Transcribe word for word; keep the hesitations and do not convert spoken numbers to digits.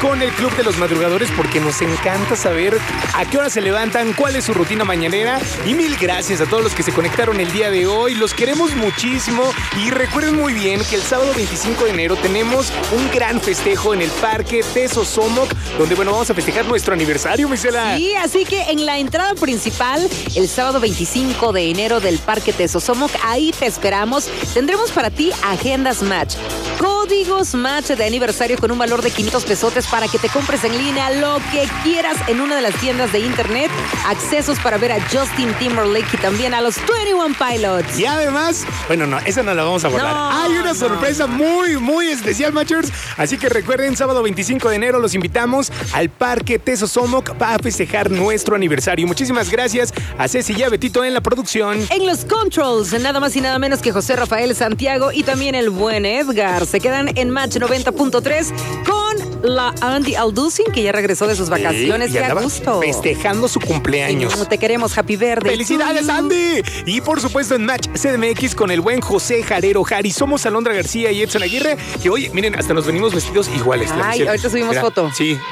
con el Club de los Madrugadores porque nos encanta saber a qué hora se levantan, cuál es su rutina mañanera. Y mil gracias a todos los que se conectaron el día de hoy. Los queremos muchísimo. Y recuerden muy bien que el sábado veinticinco de enero tenemos un gran festejo en el Parque Tesosomoc, donde, bueno, vamos a festejar nuestro aniversario, Misela. Sí, así que en la entrada principal, el sábado veinticinco de enero del Parque Tesosomoc, ahí te esperamos. Tendremos para ti agendas match, códigos match de aniversario con un valor de quinientos pesotes para que te compres en línea lo que quieras en una de las tiendas de internet, accesos para ver a Justin Timberlake y también a los veintiuno Pilots. Y además, bueno, no, esa no la vamos a abordar. No, Hay una no, sorpresa no. muy, muy especial, Matchers. Así que recuerden, sábado veinticinco de enero los invitamos al Parque Tesosomoc para festejar nuestro aniversario. Muchísimas gracias a Ceci y a Betito en la producción. En los controls, nada más y nada menos que José Rafael Santiago y también el buen Edgar. Se quedan en Match noventa punto tres con la Andy Alducin, que ya regresó de sus vacaciones. Sí, ¡Qué y andaba gusto! festejando su cumpleaños. Ay, te queremos, Happy Verde. ¡Felicidades, Andy! Y por supuesto en Match C D M X con el buen José Jarero Jari. Somos Alondra García y Edson Aguirre. Que oye, miren, hasta nos venimos vestidos iguales. Ay, ahorita subimos Mira, foto. Sí.